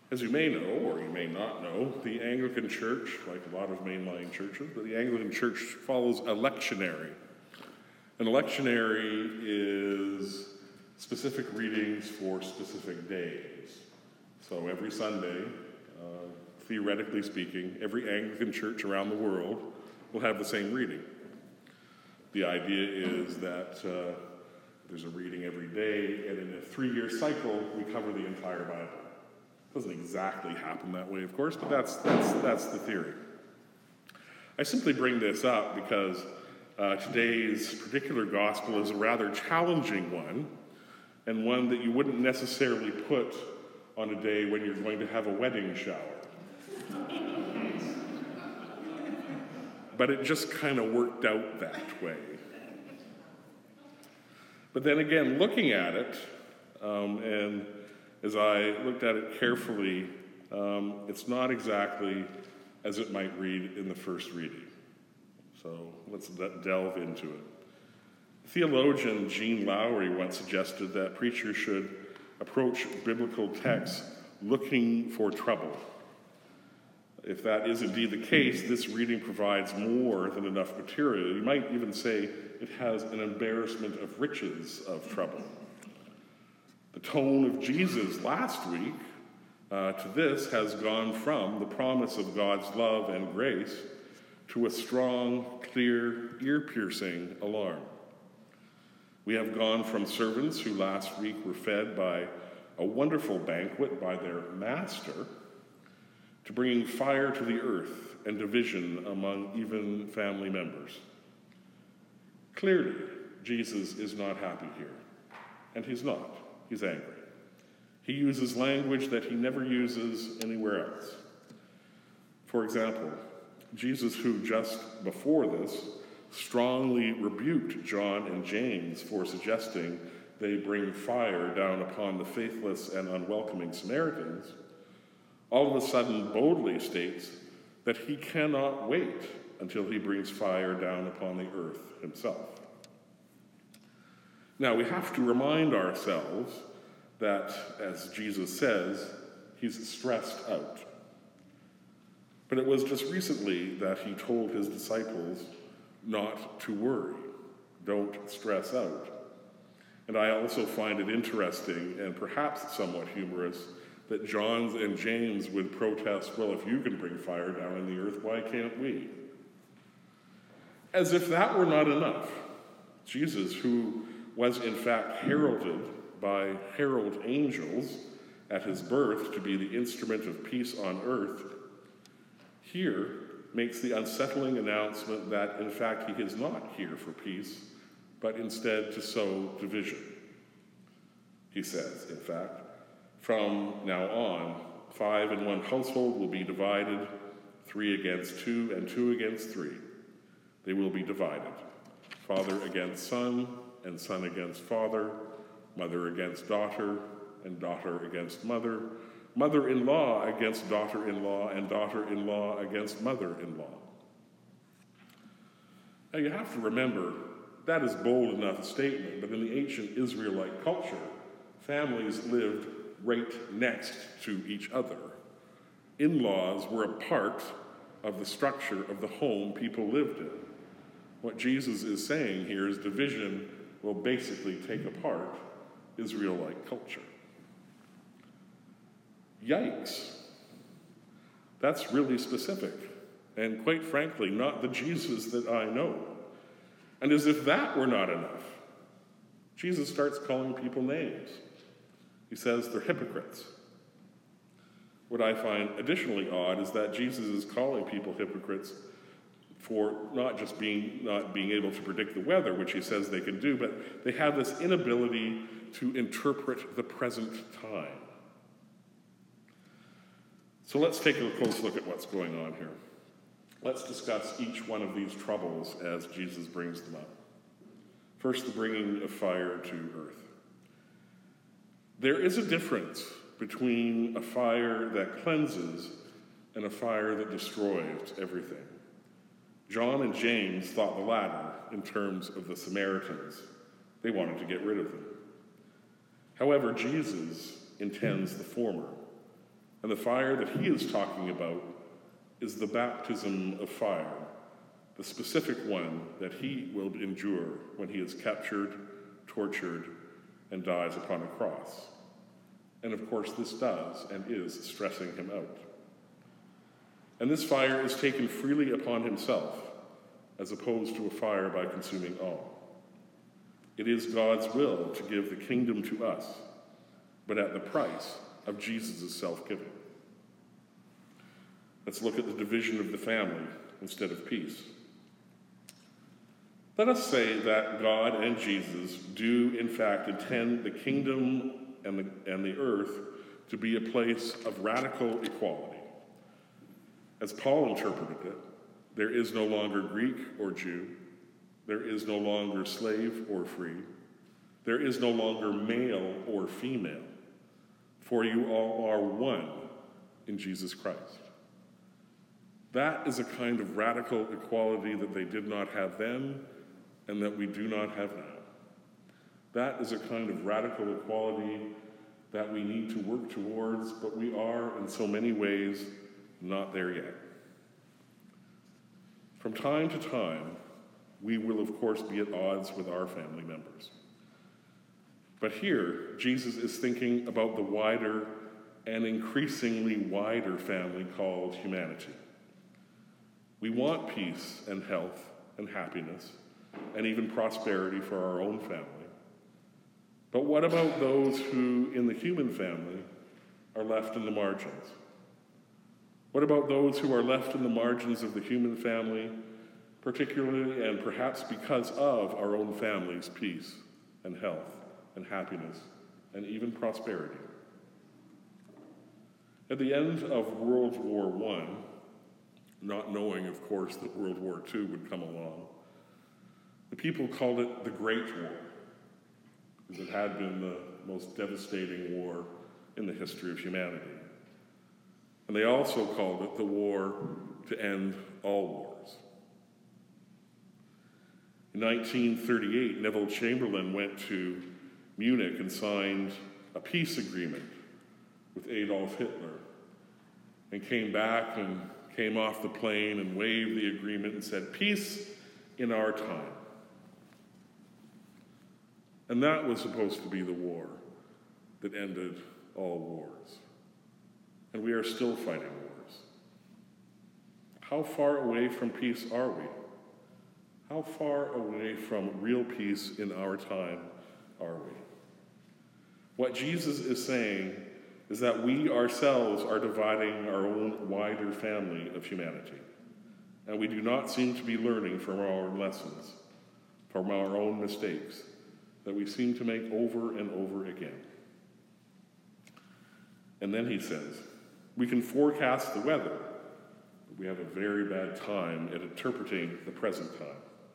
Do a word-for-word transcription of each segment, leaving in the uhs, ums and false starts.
As you may know, or you may not know, the Anglican Church, like a lot of mainline churches, but the Anglican Church follows a lectionary. An lectionary is specific readings for specific days. So every Sunday, uh, theoretically speaking, every Anglican church around the world will have the same reading. The idea is that uh, there's a reading every day, and in a three-year cycle, we cover the entire Bible. It doesn't exactly happen that way, of course, but that's, that's, that's the theory. I simply bring this up because uh, today's particular gospel is a rather challenging one, and one that you wouldn't necessarily put on a day when you're going to have a wedding shower. But it just kind of worked out that way. But then again, looking at it, um, and as I looked at it carefully, um, it's not exactly as it might read in the first reading. So let's delve into it. Theologian Jean Lowry once suggested that preachers should approach biblical texts looking for trouble. If that is indeed the case, this reading provides more than enough material. You might even say it has an embarrassment of riches of trouble. The tone of Jesus last week uh, to this has gone from the promise of God's love and grace to a strong, clear, ear-piercing alarm. We have gone from servants who last week were fed by a wonderful banquet by their master to bringing fire to the earth and division among even family members. Clearly, Jesus is not happy here, and he's not. He's angry. He uses language that he never uses anywhere else. For example, Jesus, who just before this strongly rebuked John and James for suggesting they bring fire down upon the faithless and unwelcoming Samaritans, all of a sudden boldly states that he cannot wait until he brings fire down upon the earth himself. Now, we have to remind ourselves that, as Jesus says, he's stressed out. But it was just recently that he told his disciples not to worry, don't stress out. And I also find it interesting and perhaps somewhat humorous that John and James would protest, well, if you can bring fire down on the earth, why can't we? As if that were not enough, Jesus, who was in fact heralded by herald angels at his birth to be the instrument of peace on earth, here makes the unsettling announcement that in fact he is not here for peace, but instead to sow division. He says, in fact, from now on, five in one household will be divided, three against two, and two against three. They will be divided. Father against son, and son against father, mother against daughter, and daughter against mother, mother-in-law against daughter-in-law, and daughter-in-law against mother-in-law. Now you have to remember, that is bold enough a statement, but in the ancient Israelite culture, families lived right next to each other. In-laws were a part of the structure of the home people lived in. What Jesus is saying here is division will basically take apart Israelite culture. Yikes. That's really specific, and quite frankly, not the Jesus that I know. And as if that were not enough, Jesus starts calling people names. He says they're hypocrites. What I find additionally odd is that Jesus is calling people hypocrites for not just being not being able to predict the weather, which he says they can do, but they have this inability to interpret the present time. So let's take a close look at what's going on here. Let's discuss each one of these troubles as Jesus brings them up. First, the bringing of fire to earth. There is a difference between a fire that cleanses and a fire that destroys everything. John and James thought the latter in terms of the Samaritans. They wanted to get rid of them. However, Jesus intends the former. And the fire that he is talking about is the baptism of fire, the specific one that he will endure when he is captured, tortured, and dies upon a cross. And of course, this does and is stressing him out. And this fire is taken freely upon himself, as opposed to a fire by consuming all. It is God's will to give the kingdom to us, but at the price of Jesus' self-giving. Let's look at the division of the family instead of peace. Let us say that God and Jesus do, in fact, intend the kingdom and the, and the earth to be a place of radical equality. As Paul interpreted it, there is no longer Greek or Jew. There is no longer slave or free. There is no longer male or female. For you all are one in Jesus Christ. That is a kind of radical equality that they did not have then and that we do not have now. That is a kind of radical equality that we need to work towards, but we are, in so many ways, not there yet. From time to time, we will, of course, be at odds with our family members. But here, Jesus is thinking about the wider and increasingly wider family called humanity. We want peace and health and happiness and even prosperity for our own family. But what about those who, in the human family, are left in the margins? What about those who are left in the margins of the human family, particularly and perhaps because of our own family's peace and health and happiness and even prosperity? At the end of World War One, not knowing, of course, that World War Two would come along, the people called it the Great War, because it had been the most devastating war in the history of humanity. And they also called it the war to end all wars. In nineteen thirty-eight, Neville Chamberlain went to Munich and signed a peace agreement with Adolf Hitler, and came back and came off the plane and waved the agreement and said, "Peace in our time." And that was supposed to be the war that ended all wars. And we are still fighting wars. How far away from peace are we? How far away from real peace in our time are we? What Jesus is saying is that we ourselves are dividing our own wider family of humanity. And we do not seem to be learning from our own lessons, from our own mistakes, that we seem to make over and over again. And then he says, we can forecast the weather, but we have a very bad time at interpreting the present time.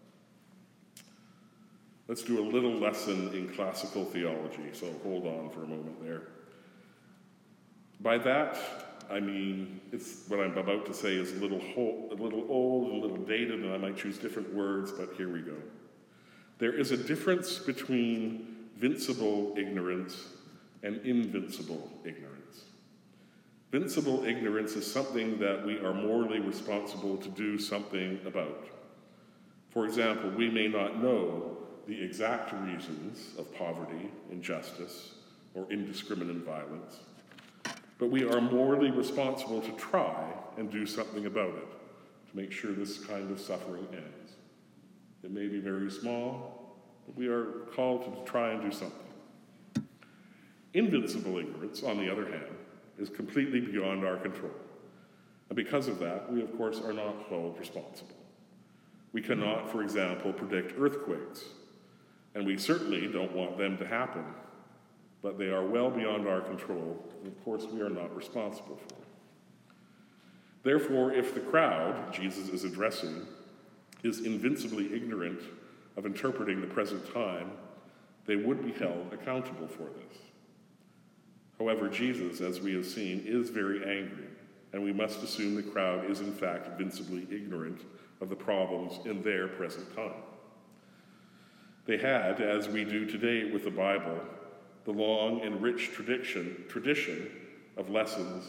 Let's do a little lesson in classical theology, so hold on for a moment there. By that, I mean, it's what I'm about to say is a little, whole, a little old, a little dated, and I might choose different words, but here we go. There is a difference between vincible ignorance and invincible ignorance. Vincible ignorance is something that we are morally responsible to do something about. For example, we may not know the exact reasons of poverty, injustice, or indiscriminate violence, but we are morally responsible to try and do something about it, to make sure this kind of suffering ends. It may be very small, but we are called to try and do something. Invincible ignorance, on the other hand, is completely beyond our control. And because of that, we, of course, are not held responsible. We cannot, for example, predict earthquakes, and we certainly don't want them to happen, but they are well beyond our control, and of course, we are not responsible for it. Therefore, if the crowd Jesus is addressing is invincibly ignorant of interpreting the present time, they would be held accountable for this. However, Jesus, as we have seen, is very angry, and we must assume the crowd is in fact vincibly ignorant of the problems in their present time. They had, as we do today with the Bible, the long and rich tradition, tradition of lessons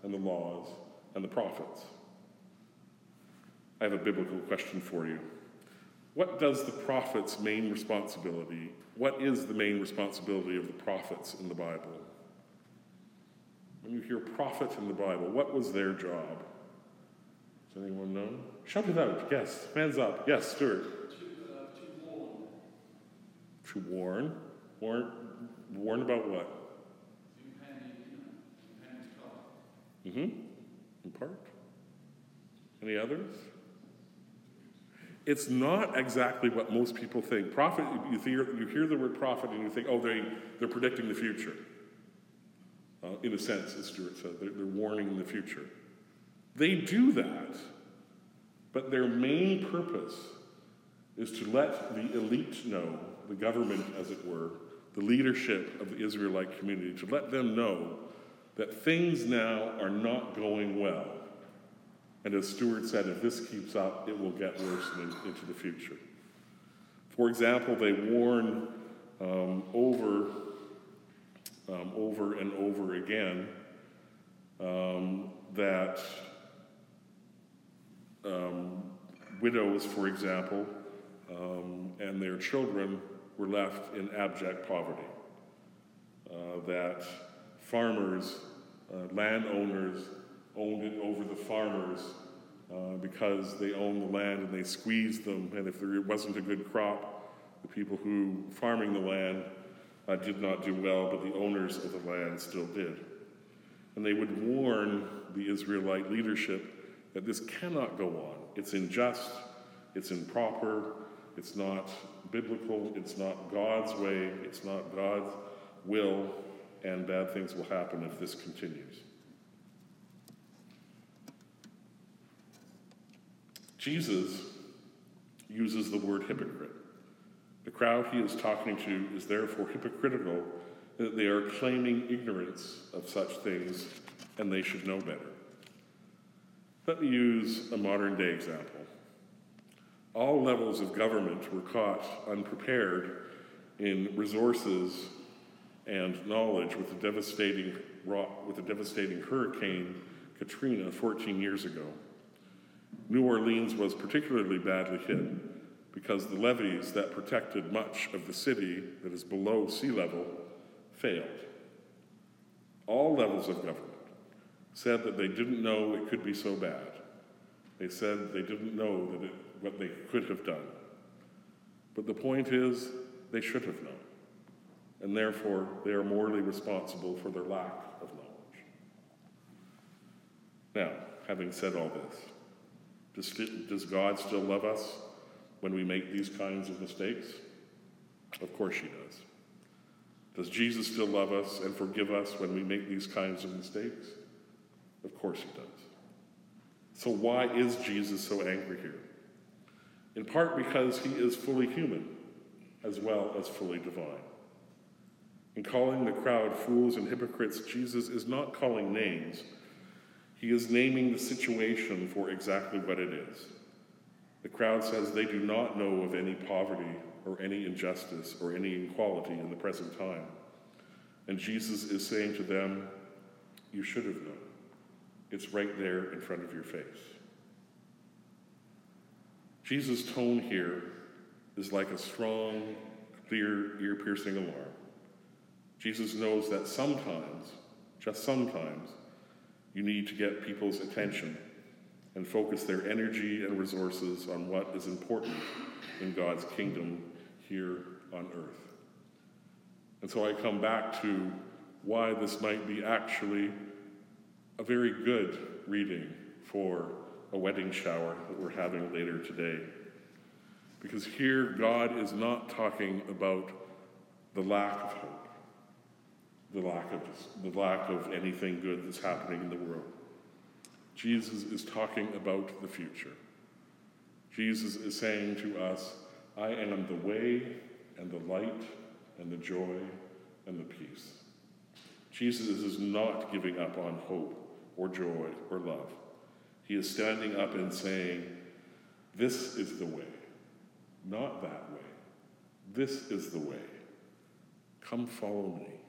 and the laws and the prophets. I have a biblical question for you. What does the prophet's main responsibility, what is the main responsibility of the prophets in the Bible? When you hear prophet in the Bible, what was their job? Does anyone know? Shout it out. Yes. Hands up. Yes, Stuart. To, uh, to warn. To warn? Warn, warn about what? Mm-hmm. In part. Any others? It's not exactly what most people think. Prophet, you hear, you hear the word prophet and you think, oh, they, they're predicting the future. Uh, in a sense, as Stuart said, they're, they're warning in the future. They do that, but their main purpose is to let the elite know, the government, as it were, the leadership of the Israelite community, to let them know that things now are not going well. And as Stuart said, if this keeps up, it will get worse in, into the future. For example, they warn um, over, um, over and over again um, that um, widows, for example, um, and their children were left in abject poverty. Uh, that farmers, uh, landowners, owned it over the farmers uh, because they owned the land and they squeezed them, and if there wasn't a good crop, the people who farming the land uh, did not do well, but the owners of the land still did. And they would warn the Israelite leadership that this cannot go on. It's unjust, it's improper, it's not biblical, it's not God's way, it's not God's will, and bad things will happen if this continues. Jesus uses the word hypocrite. The crowd he is talking to is therefore hypocritical that they are claiming ignorance of such things and they should know better. Let me use a modern day example. All levels of government were caught unprepared in resources and knowledge with the devastating with the devastating Hurricane Katrina fourteen years ago. New Orleans was particularly badly hit because the levees that protected much of the city that is below sea level failed. All levels of government said that they didn't know it could be so bad. They said they didn't know that it, what they could have done. But the point is, they should have known. And therefore, they are morally responsible for their lack of knowledge. Now, having said all this, does, does God still love us when we make these kinds of mistakes? Of course he does. Does Jesus still love us and forgive us when we make these kinds of mistakes? Of course he does. So why is Jesus so angry here? In part because he is fully human as well as fully divine. In calling the crowd fools and hypocrites, Jesus is not calling names. He is naming the situation for exactly what it is. The crowd says they do not know of any poverty or any injustice or any inequality in the present time. And Jesus is saying to them, you should have known. It's right there in front of your face. Jesus' tone here is like a strong, clear, ear-piercing alarm. Jesus knows that sometimes, just sometimes, you need to get people's attention and focus their energy and resources on what is important in God's kingdom here on earth. And so I come back to why this might be actually a very good reading for a wedding shower that we're having later today. Because here God is not talking about the lack of hope, the lack of, the lack of anything good that's happening in the world. Jesus is talking about the future. Jesus is saying to us, I am the way and the light and the joy and the peace. Jesus is not giving up on hope or joy or love. He is standing up and saying, this is the way, not that way. This is the way. Come follow me.